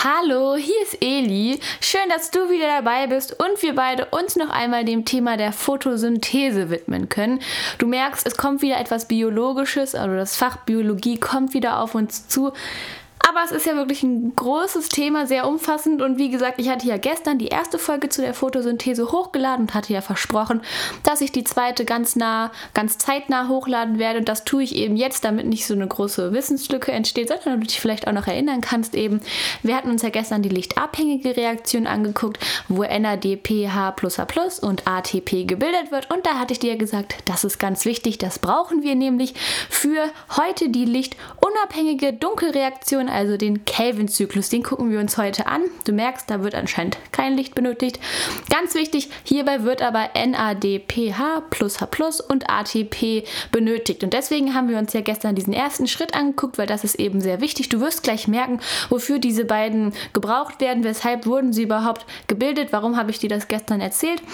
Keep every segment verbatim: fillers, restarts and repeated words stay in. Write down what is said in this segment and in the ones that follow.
Hallo, hier ist Eli. Schön, dass du wieder dabei bist und wir beide uns noch einmal dem Thema der Photosynthese widmen können. Du merkst, es kommt wieder etwas Biologisches, also das Fach Biologie kommt wieder auf uns zu. Aber es ist ja wirklich ein großes Thema, sehr umfassend und wie gesagt, ich hatte ja gestern die erste Folge zu der Photosynthese hochgeladen und hatte ja versprochen, dass ich die zweite ganz nah, ganz zeitnah hochladen werde und das tue ich eben jetzt, damit nicht so eine große Wissenslücke entsteht, sondern damit du dich vielleicht auch noch erinnern kannst eben. Wir hatten uns ja gestern die lichtabhängige Reaktion angeguckt, wo N A D P H plus H plus und A T P gebildet wird und da hatte ich dir gesagt, das ist ganz wichtig, das brauchen wir nämlich für heute die lichtunabhängige Dunkelreaktion, also den Kelvin-Zyklus, den gucken wir uns heute an. Du merkst, da wird anscheinend kein Licht benötigt. Ganz wichtig, hierbei wird aber N A D P H plus H plus und A T P benötigt. Und deswegen haben wir uns ja gestern diesen ersten Schritt angeguckt, weil das ist eben sehr wichtig. Du wirst gleich merken, wofür diese beiden gebraucht werden, weshalb wurden sie überhaupt gebildet, warum habe ich dir das gestern erzählt.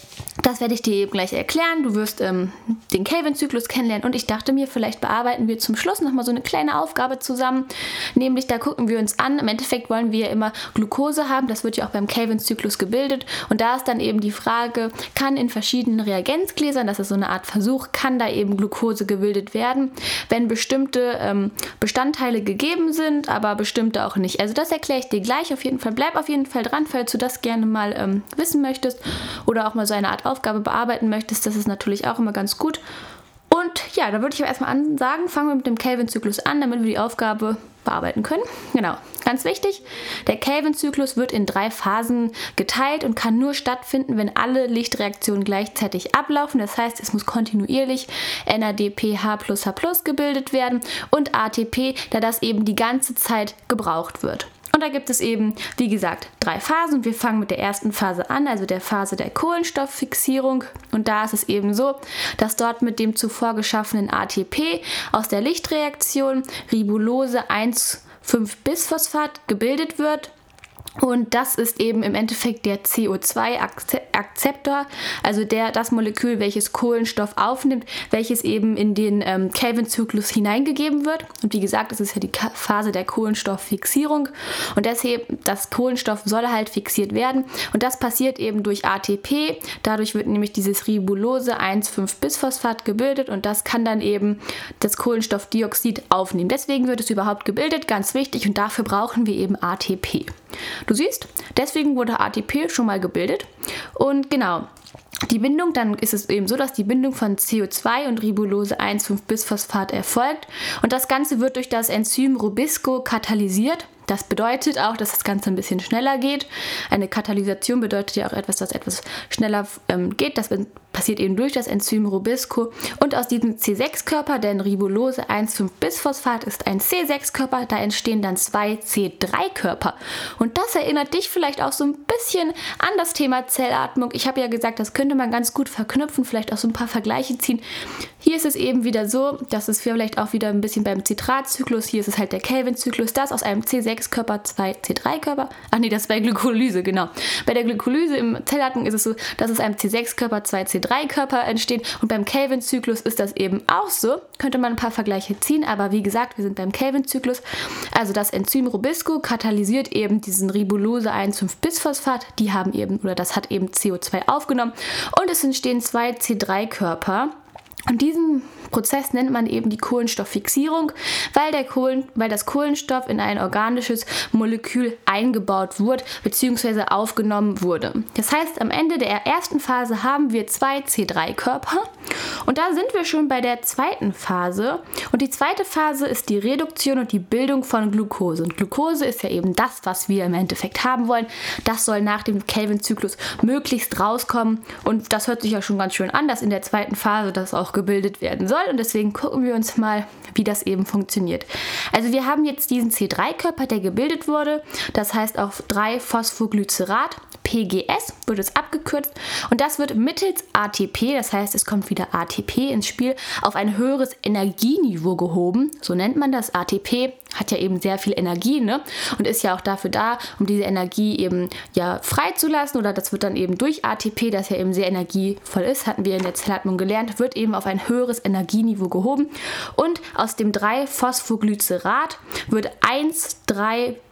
Das werde ich dir eben gleich erklären. Du wirst ähm, den Kelvin-Zyklus kennenlernen und ich dachte mir, vielleicht bearbeiten wir zum Schluss nochmal so eine kleine Aufgabe zusammen. Nämlich, da gucken wir uns an. Im Endeffekt wollen wir ja immer Glucose haben. Das wird ja auch beim Kelvin-Zyklus gebildet. Und da ist dann eben die Frage, kann in verschiedenen Reagenzgläsern, das ist so eine Art Versuch, kann da eben Glucose gebildet werden, wenn bestimmte ähm, Bestandteile gegeben sind, aber bestimmte auch nicht. Also das erkläre ich dir gleich auf jeden Fall. Bleib auf jeden Fall dran, falls du das gerne mal ähm, wissen möchtest oder auch mal so eine Art Aufgabe bearbeiten möchtest, das ist natürlich auch immer ganz gut. Und ja, da würde ich aber erstmal an sagen, fangen wir mit dem Kelvin-Zyklus an, damit wir die Aufgabe bearbeiten können. Genau, ganz wichtig, der Kelvin-Zyklus wird in drei Phasen geteilt und kann nur stattfinden, wenn alle Lichtreaktionen gleichzeitig ablaufen. Das heißt, es muss kontinuierlich N A D P H plus H plus gebildet werden und A T P, da das eben die ganze Zeit gebraucht wird. Und da gibt es eben, wie gesagt, drei Phasen. Wir fangen mit der ersten Phase an, also der Phase der Kohlenstofffixierung. Und da ist es eben so, dass dort mit dem zuvor geschaffenen A T P aus der Lichtreaktion Ribulose eins fünf bis Phosphat gebildet wird. Und das ist eben im Endeffekt der C O zwei Akzeptor, also der, das Molekül, welches Kohlenstoff aufnimmt, welches eben in den ähm, Kelvin-Zyklus hineingegeben wird. Und wie gesagt, es ist ja die Phase der Kohlenstofffixierung. Und deshalb, das Kohlenstoff soll halt fixiert werden. Und das passiert eben durch A T P. Dadurch wird nämlich dieses Ribulose eins fünf bis Phosphat gebildet und das kann dann eben das Kohlenstoffdioxid aufnehmen. Deswegen wird es überhaupt gebildet, ganz wichtig. Und dafür brauchen wir eben A T P. Du siehst, deswegen wurde A T P schon mal gebildet und genau, die Bindung, dann ist es eben so, dass die Bindung von C O zwei und Ribulose eins fünf bis Phosphat erfolgt und das Ganze wird durch das Enzym Rubisco katalysiert. Das bedeutet auch, dass das Ganze ein bisschen schneller geht. Eine Katalysation bedeutet ja auch etwas, das etwas schneller ähm, geht. Das passiert eben durch das Enzym Rubisco. Und aus diesem C sechs Körper, denn Ribulose eins fünf bis Phosphat ist ein C sechs Körper, da entstehen dann zwei C drei Körper. Und das erinnert dich vielleicht auch so ein bisschen an das Thema Zellatmung. Ich habe ja gesagt, das könnte man ganz gut verknüpfen, vielleicht auch so ein paar Vergleiche ziehen. Hier ist es eben wieder so, dass es vielleicht auch wieder ein bisschen beim Zitratzyklus, hier ist es halt der Kelvin-Zyklus, dass aus einem C sechs Körper zwei C drei Körper, ach nee, das ist bei Glykolyse, genau. Bei der Glykolyse im Zellatmung ist es so, dass aus einem C sechs Körper zwei C drei Körper entstehen und beim Kelvin-Zyklus ist das eben auch so. Könnte man ein paar Vergleiche ziehen, aber wie gesagt, wir sind beim Kelvin-Zyklus. Also das Enzym Rubisco katalysiert eben diesen Ribulose eins fünf bis Phosphat, die haben eben, oder das hat eben C O zwei aufgenommen und es entstehen zwei C drei Körper. Und diesen Prozess nennt man eben die Kohlenstofffixierung, weil, der Kohlen, weil das Kohlenstoff in ein organisches Molekül eingebaut wurde bzw. aufgenommen wurde. Das heißt, am Ende der ersten Phase haben wir zwei C drei Körper und da sind wir schon bei der zweiten Phase. Und die zweite Phase ist die Reduktion und die Bildung von Glucose. Und Glucose ist ja eben das, was wir im Endeffekt haben wollen. Das soll nach dem Kelvin-Zyklus möglichst rauskommen und das hört sich ja schon ganz schön an, dass in der zweiten Phase das auch gebildet werden soll und deswegen gucken wir uns mal, wie das eben funktioniert. Also wir haben jetzt diesen C drei Körper, der gebildet wurde, das heißt auch drei Phosphoglycerat, P G S wird es abgekürzt und das wird mittels A T P, das heißt es kommt wieder A T P ins Spiel, auf ein höheres Energieniveau gehoben, so nennt man das. A T P hat ja eben sehr viel Energie, ne? Und ist ja auch dafür da, um diese Energie eben ja freizulassen oder das wird dann eben durch A T P, das ja eben sehr energievoll ist, hatten wir in der Zellatmung gelernt, wird eben auf ein höheres Energieniveau gehoben und aus dem drei Phosphoglycerat wird eins drei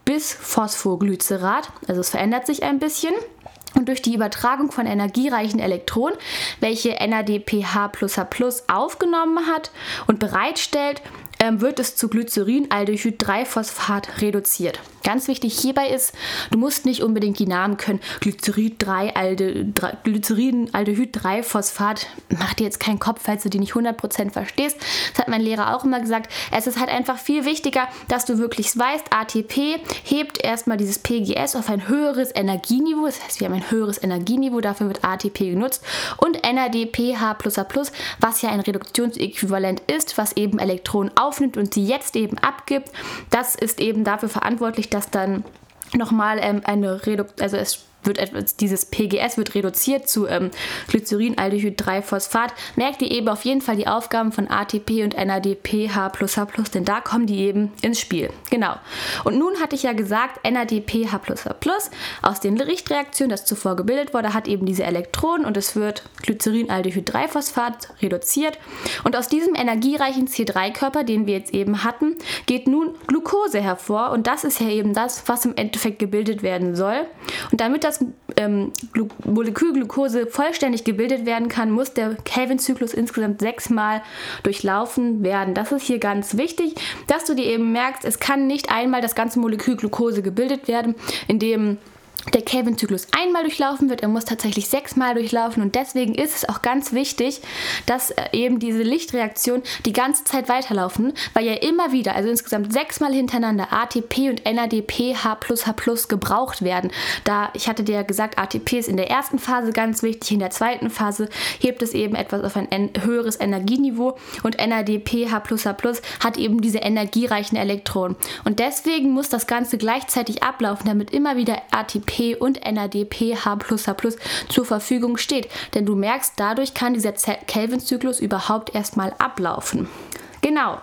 Bis-Phosphoglycerat, also es verändert sich ein bisschen. Und durch die Übertragung von energiereichen Elektronen, welche N A D P H plus H plus aufgenommen hat und bereitstellt, ähm, wird es zu Glycerin-Aldehyd drei Phosphat reduziert. Ganz wichtig hierbei ist, du musst nicht unbedingt die Namen können. Glycerin Glycerin-Aldehyd drei Phosphat. Mach dir jetzt keinen Kopf, falls du die nicht hundert Prozent verstehst. Das hat mein Lehrer auch immer gesagt. Es ist halt einfach viel wichtiger, dass du wirklich weißt, A T P hebt erstmal dieses P G S auf ein höheres Energieniveau. Das heißt, wir haben ein höheres Energieniveau, dafür wird A T P genutzt. Und N A D P H plus H plus, was ja ein Reduktionsäquivalent ist, was eben Elektronen aufnimmt und sie jetzt eben abgibt. Das ist eben dafür verantwortlich, dass dann nochmal ähm, eine Reduktion, also es wird etwas, dieses P G S wird reduziert zu ähm, Glycerin-Aldehyd drei Phosphat. Merkt ihr eben auf jeden Fall die Aufgaben von A T P und N A D P H plus H plus, denn da kommen die eben ins Spiel. Genau. Und nun hatte ich ja gesagt, N A D P H plus H plus aus den Richtreaktionen, das zuvor gebildet wurde, hat eben diese Elektronen und es wird Glycerin-Aldehyd drei Phosphat reduziert. Und aus diesem energiereichen C drei Körper, den wir jetzt eben hatten, geht nun Glucose hervor und das ist ja eben das, was im Endeffekt gebildet werden soll. Und damit das ähm, Glu- Molekül Glucose vollständig gebildet werden kann, muss der Calvin-Zyklus insgesamt sechsmal durchlaufen werden. Das ist hier ganz wichtig, dass du dir eben merkst, es kann nicht einmal das ganze Molekül Glucose gebildet werden, indem der Calvin-Zyklus einmal durchlaufen wird, er muss tatsächlich sechsmal durchlaufen und deswegen ist es auch ganz wichtig, dass eben diese Lichtreaktionen die ganze Zeit weiterlaufen, weil ja immer wieder, also insgesamt sechsmal hintereinander A T P und N A D P H plus H plus gebraucht werden. Da, ich hatte dir ja gesagt, A T P ist in der ersten Phase ganz wichtig, in der zweiten Phase hebt es eben etwas auf ein en- höheres Energieniveau und N A D P H plus H plus hat eben diese energiereichen Elektronen. Und deswegen muss das Ganze gleichzeitig ablaufen, damit immer wieder A T P und N A D P H plus H plus zur Verfügung steht. Denn du merkst, dadurch kann dieser Calvin-Zyklus überhaupt erstmal ablaufen. Genau.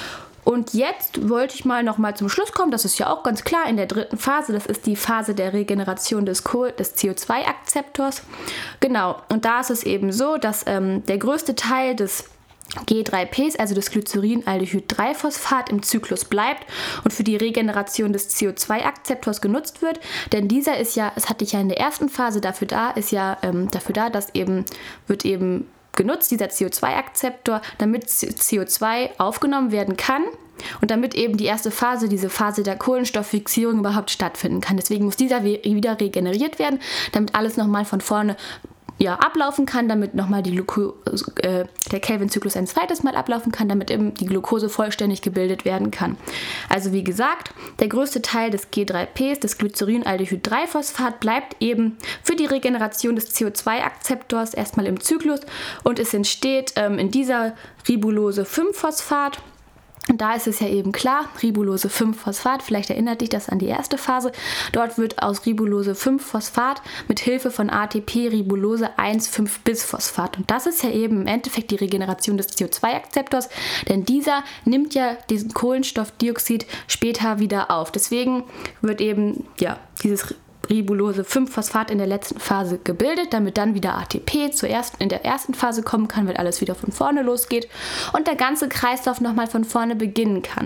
Und jetzt wollte ich mal noch mal zum Schluss kommen, das ist ja auch ganz klar in der dritten Phase, das ist die Phase der Regeneration des, Kohl- des C O zwei Akzeptors. Genau, und da ist es eben so, dass ähm, der größte Teil des G drei Ps, also das Glycerin-Aldehyd drei Phosphat, im Zyklus bleibt und für die Regeneration des C O zwei Akzeptors genutzt wird. Denn dieser ist ja, das hatte ich ja in der ersten Phase dafür da, ist ja ähm, dafür da, dass eben, wird eben genutzt, dieser C O zwei Akzeptor, damit C O zwei aufgenommen werden kann. Und damit eben die erste Phase, diese Phase der Kohlenstofffixierung überhaupt stattfinden kann. Deswegen muss dieser wieder regeneriert werden, damit alles nochmal von vorne ja, ablaufen kann, damit nochmal die Glucose, äh, der Calvin-Zyklus ein zweites Mal ablaufen kann, damit eben die Glucose vollständig gebildet werden kann. Also wie gesagt, der größte Teil des G drei Ps, des Glycerin-Aldehyd drei Phosphat, bleibt eben für die Regeneration des C O zwei Akzeptors erstmal im Zyklus und es entsteht ähm, in dieser Ribulose fünf Phosphat. Und da ist es ja eben klar, Ribulose fünf Phosphat, vielleicht erinnert dich das an die erste Phase, dort wird aus Ribulose fünf Phosphat mit Hilfe von A T P Ribulose eins fünf bis Phosphat. Und das ist ja eben im Endeffekt die Regeneration des C O zwei Akzeptors, denn dieser nimmt ja diesen Kohlenstoffdioxid später wieder auf. Deswegen wird eben ja dieses Ribulose fünf Phosphat in der letzten Phase gebildet, damit dann wieder A T P zuerst in der ersten Phase kommen kann, weil alles wieder von vorne losgeht und der ganze Kreislauf nochmal von vorne beginnen kann.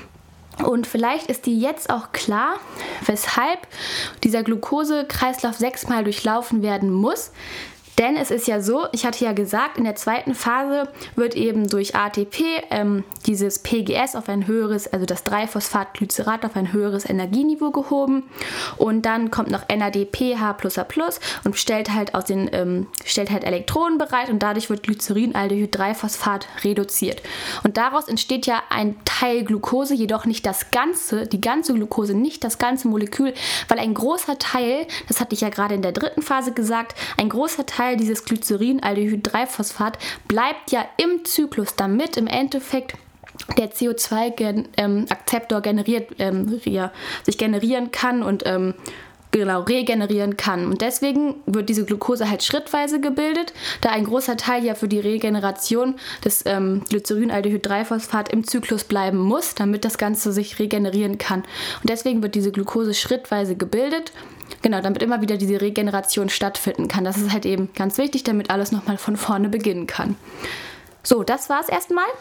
Und vielleicht ist dir jetzt auch klar, weshalb dieser Glukosekreislauf sechsmal durchlaufen werden muss. Denn es ist ja so, ich hatte ja gesagt, in der zweiten Phase wird eben durch A T P ähm, dieses P G S auf ein höheres, also das drei Phosphatglycerat auf ein höheres Energieniveau gehoben und dann kommt noch N A D P H plus H plus und stellt halt aus den ähm, stellt halt Elektronen bereit und dadurch wird Glycerin-Aldehyd drei Phosphat reduziert. Und daraus entsteht ja ein Teil Glucose, jedoch nicht das ganze, die ganze Glucose, nicht das ganze Molekül, weil ein großer Teil, das hatte ich ja gerade in der dritten Phase gesagt, ein großer Teil dieses Glycerin-Aldehyd drei Phosphat bleibt ja im Zyklus, damit im Endeffekt der C O zwei Akzeptor generiert, ähm, ja, sich generieren kann und ähm, genau regenerieren kann. Und deswegen wird diese Glucose halt schrittweise gebildet, da ein großer Teil ja für die Regeneration des ähm, Glycerin-Aldehyd drei Phosphat im Zyklus bleiben muss, damit das Ganze sich regenerieren kann. Und deswegen wird diese Glucose schrittweise gebildet. Genau, damit immer wieder diese Regeneration stattfinden kann. Das ist halt eben ganz wichtig, damit alles nochmal von vorne beginnen kann. So, das war es erstmal.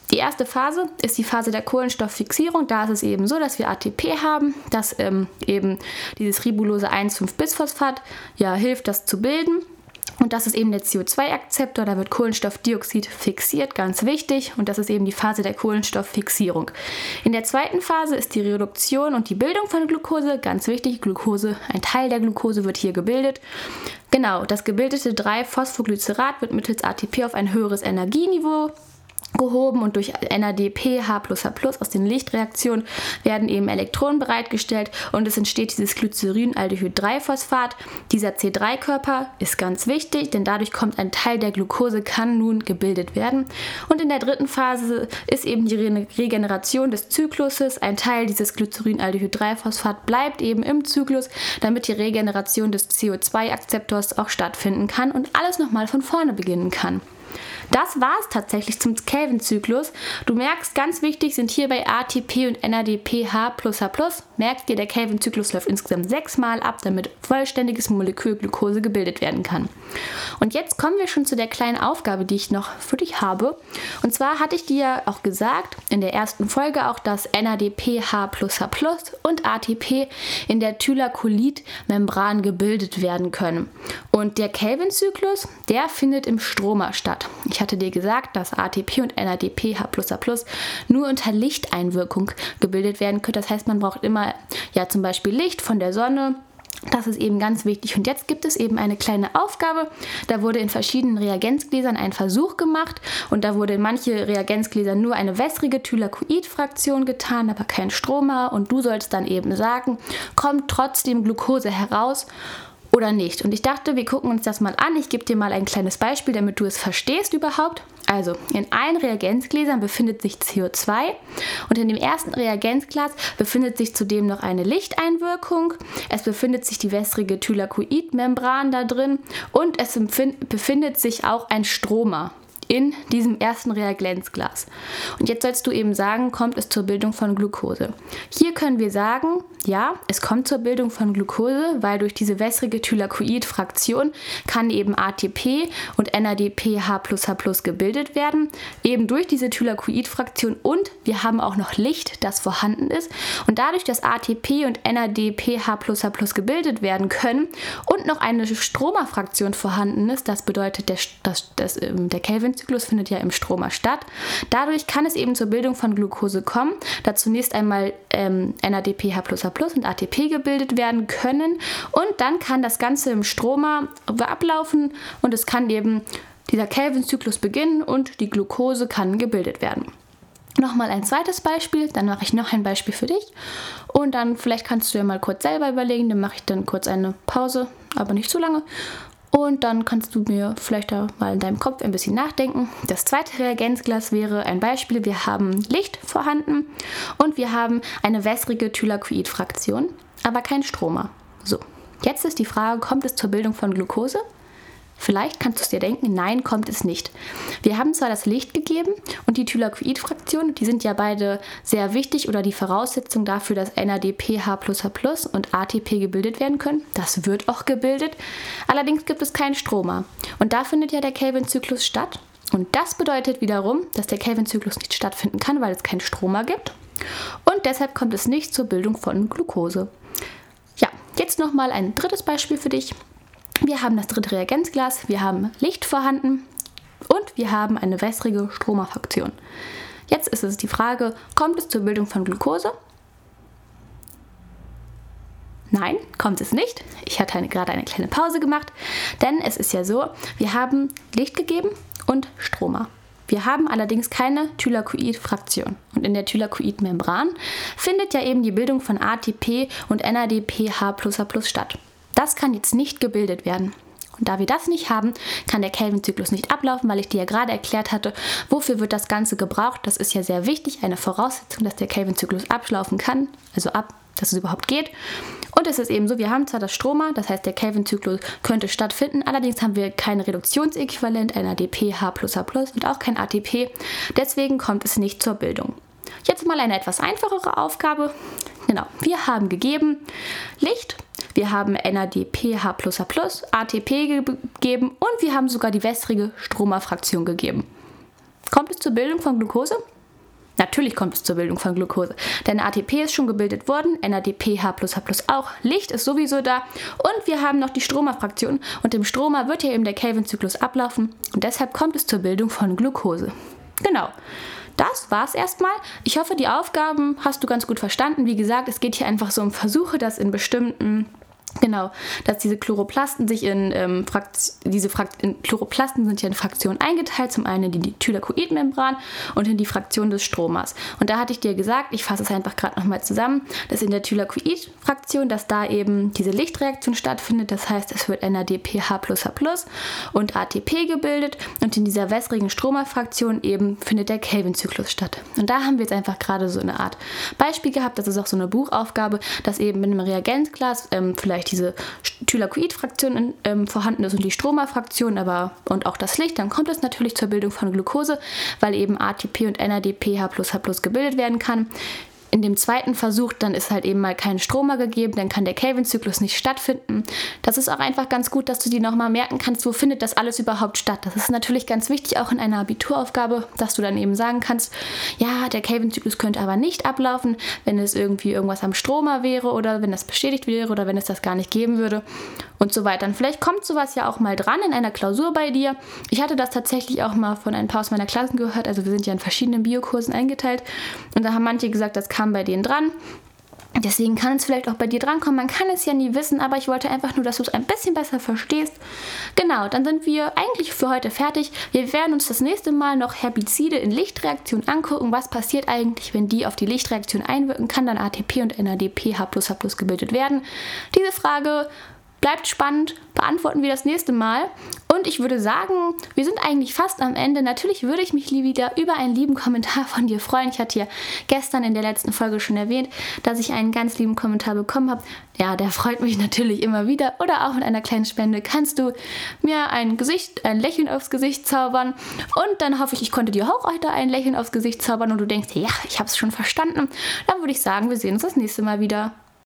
Die erste Phase ist die Phase der Kohlenstofffixierung. Da ist es eben so, dass wir A T P haben, dass ähm, eben dieses Ribulose eins Fünf Bisphosphat ja, hilft, das zu bilden. Und das ist eben der C O zwei Akzeptor, da wird Kohlenstoffdioxid fixiert, ganz wichtig. Und das ist eben die Phase der Kohlenstofffixierung. In der zweiten Phase ist die Reduktion und die Bildung von Glucose, ganz wichtig. Glucose, ein Teil der Glucose wird hier gebildet. Genau, das gebildete drei Phosphoglycerat wird mittels A T P auf ein höheres Energieniveau gehoben und durch N A D P H plus H plus aus den Lichtreaktionen werden eben Elektronen bereitgestellt und es entsteht dieses Glycerin-Aldehyd drei Phosphat. Dieser C drei Körper ist ganz wichtig, denn dadurch kommt ein Teil der Glucose, kann nun gebildet werden. Und in der dritten Phase ist eben die Re- Regeneration des Zykluses. Ein Teil dieses Glycerin-Aldehyd drei Phosphat bleibt eben im Zyklus, damit die Regeneration des C O zwei Akzeptors auch stattfinden kann und alles nochmal von vorne beginnen kann. Das war es tatsächlich zum Kelvin-Zyklus. Du merkst, ganz wichtig sind hierbei A T P und N A D P H plus H plus. Merkt dir, der Kelvin-Zyklus läuft insgesamt sechsmal ab, damit vollständiges Molekül Glucose gebildet werden kann. Und jetzt kommen wir schon zu der kleinen Aufgabe, die ich noch für dich habe. Und zwar hatte ich dir auch gesagt, in der ersten Folge auch, dass N A D P H plus H plus und A T P in der Thylakolid-Membran gebildet werden können. Und der Kelvin-Zyklus, der findet im Stroma statt. Ich hatte dir gesagt, dass A T P und N A D P H plus H plus nur unter Lichteinwirkung gebildet werden können. Das heißt, man braucht immer ja zum Beispiel Licht von der Sonne. Das ist eben ganz wichtig. Und jetzt gibt es eben eine kleine Aufgabe. Da wurde in verschiedenen Reagenzgläsern ein Versuch gemacht und da wurde in manche Reagenzgläser nur eine wässrige Thylakoid-Fraktion getan, aber kein Stroma. Und du sollst dann eben sagen, kommt trotzdem Glucose heraus oder nicht. Und ich dachte, wir gucken uns das mal an. Ich gebe dir mal ein kleines Beispiel, damit du es verstehst überhaupt. Also, in allen Reagenzgläsern befindet sich C O zwei und in dem ersten Reagenzglas befindet sich zudem noch eine Lichteinwirkung. Es befindet sich die wässrige Thylakoid-Membran da drin und es befindet sich auch ein Stroma in diesem ersten Reagenzglas. Und jetzt sollst du eben sagen, kommt es zur Bildung von Glucose. Hier können wir sagen, ja, es kommt zur Bildung von Glucose, weil durch diese wässrige Thylakoid-Fraktion kann eben A T P und N A D P H plus H plus gebildet werden, eben durch diese Thylakoid-Fraktion und wir haben auch noch Licht, das vorhanden ist und dadurch, dass A T P und N A D P H plus H plus gebildet werden können und noch eine Stroma-Fraktion vorhanden ist, das bedeutet, der, das, das, der Kelvin-Zyklus findet ja im Stroma statt. Dadurch kann es eben zur Bildung von Glucose kommen, da zunächst einmal ähm, N A D P H plus H plus und A T P gebildet werden können und dann kann das Ganze im Stroma ablaufen und es kann eben dieser Kelvin-Zyklus beginnen und die Glucose kann gebildet werden. Nochmal ein zweites Beispiel, dann mache ich noch ein Beispiel für dich und dann vielleicht kannst du ja mal kurz selber überlegen, dann mache ich dann kurz eine Pause, aber nicht zu lange. Und dann kannst du mir vielleicht da mal in deinem Kopf ein bisschen nachdenken. Das zweite Reagenzglas wäre ein Beispiel. Wir haben Licht vorhanden und wir haben eine wässrige Thylakoid-Fraktion, aber kein Stroma. So, jetzt ist die Frage, kommt es zur Bildung von Glucose? Vielleicht kannst du es dir denken, nein, kommt es nicht. Wir haben zwar das Licht gegeben und die Thylakoid-Fraktion, die sind ja beide sehr wichtig oder die Voraussetzung dafür, dass N A D P H plus H plus und A T P gebildet werden können. Das wird auch gebildet. Allerdings gibt es keinen Stroma. Und da findet ja der Kelvin-Zyklus statt. Und das bedeutet wiederum, dass der Kelvin-Zyklus nicht stattfinden kann, weil es keinen Stroma gibt. Und deshalb kommt es nicht zur Bildung von Glucose. Ja, jetzt nochmal ein drittes Beispiel für dich. Wir haben das dritte Reagenzglas, wir haben Licht vorhanden und wir haben eine wässrige Stroma-Fraktion. Jetzt ist es die Frage, kommt es zur Bildung von Glucose? Nein, kommt es nicht. Ich hatte eine, gerade eine kleine Pause gemacht, denn es ist ja so, wir haben Licht gegeben und Stroma. Wir haben allerdings keine Thylakoid-Fraktion. Und in der Thylakoid-Membran findet ja eben die Bildung von A T P und N A D P H plus H plus statt. Das kann jetzt nicht gebildet werden. Und da wir das nicht haben, kann der Kelvin-Zyklus nicht ablaufen, weil ich dir ja gerade erklärt hatte, wofür wird das Ganze gebraucht. Das ist ja sehr wichtig, eine Voraussetzung, dass der Kelvin-Zyklus ablaufen kann, also ab, dass es überhaupt geht. Und es ist eben so, wir haben zwar das Stroma, das heißt der Kelvin-Zyklus könnte stattfinden, allerdings haben wir kein Reduktionsäquivalent, N A D P H plus H plus und auch kein A T P, deswegen kommt es nicht zur Bildung. Jetzt mal eine etwas einfachere Aufgabe. Genau, wir haben gegeben Licht, wir haben N A D P H plus H plus, A T P gegeben und wir haben sogar die wässrige Stroma-Fraktion gegeben. Kommt es zur Bildung von Glucose? Natürlich kommt es zur Bildung von Glucose, denn A T P ist schon gebildet worden, N A D P, H plus, H plus auch, Licht ist sowieso da und wir haben noch die Stromer-Fraktion und im Stromer wird ja eben der Calvin-Zyklus ablaufen und deshalb kommt es zur Bildung von Glucose. Genau. Das war's erstmal. Ich hoffe, die Aufgaben hast du ganz gut verstanden. Wie gesagt, es geht hier einfach so um Versuche, dass in bestimmten Genau, dass diese Chloroplasten sich in ähm, Frakt- diese Frakt- in Chloroplasten sind ja in Fraktionen eingeteilt, zum einen in die Thylakoidmembran und in die Fraktion des Stromers. Und da hatte ich dir gesagt, ich fasse es einfach gerade nochmal zusammen, dass in der Thylakoid-Fraktion, dass da eben diese Lichtreaktion stattfindet, das heißt, es wird N A D P, H plus, H plus und A T P gebildet und in dieser wässrigen Stromerfraktion eben findet der Calvin-Zyklus statt. Und da haben wir jetzt einfach gerade so eine Art Beispiel gehabt, das ist auch so eine Buchaufgabe, dass eben mit einem Reagenzglas ähm, vielleicht diese Thylakoid-Fraktion ähm, vorhanden ist und die Stromer-Fraktion aber und auch das Licht, dann kommt es natürlich zur Bildung von Glucose, weil eben A T P und N A D P, H plus, H plus gebildet werden kann. In dem zweiten Versuch, dann ist halt eben mal kein Stromer gegeben, dann kann der Calvin-Zyklus nicht stattfinden. Das ist auch einfach ganz gut, dass du dir nochmal merken kannst, wo findet das alles überhaupt statt. Das ist natürlich ganz wichtig, auch in einer Abituraufgabe, dass du dann eben sagen kannst, ja, der Calvin-Zyklus könnte aber nicht ablaufen, wenn es irgendwie irgendwas am Stromer wäre oder wenn das bestätigt wäre oder wenn es das gar nicht geben würde und so weiter. Und vielleicht kommt sowas ja auch mal dran in einer Klausur bei dir. Ich hatte das tatsächlich auch mal von ein paar aus meiner Klasse gehört, also wir sind ja in verschiedenen Biokursen eingeteilt und da haben manche gesagt, das kam bei denen dran. Deswegen kann es vielleicht auch bei dir drankommen. Man kann es ja nie wissen, aber ich wollte einfach nur, dass du es ein bisschen besser verstehst. Genau, dann sind wir eigentlich für heute fertig. Wir werden uns das nächste Mal noch Herbizide in Lichtreaktion angucken. Was passiert eigentlich, wenn die auf die Lichtreaktion einwirken? Kann dann A T P und N A D P, H plus, H plus gebildet werden? Diese Frage bleibt spannend, beantworten wir das nächste Mal. Und ich würde sagen, wir sind eigentlich fast am Ende. Natürlich würde ich mich wieder über einen lieben Kommentar von dir freuen. Ich hatte ja gestern in der letzten Folge schon erwähnt, dass ich einen ganz lieben Kommentar bekommen habe. Ja, der freut mich natürlich immer wieder. Oder auch mit einer kleinen Spende kannst du mir ein Gesicht, ein Lächeln aufs Gesicht zaubern. Und dann hoffe ich, ich konnte dir auch heute ein Lächeln aufs Gesicht zaubern und du denkst, ja, ich habe es schon verstanden. Dann würde ich sagen, wir sehen uns das nächste Mal wieder.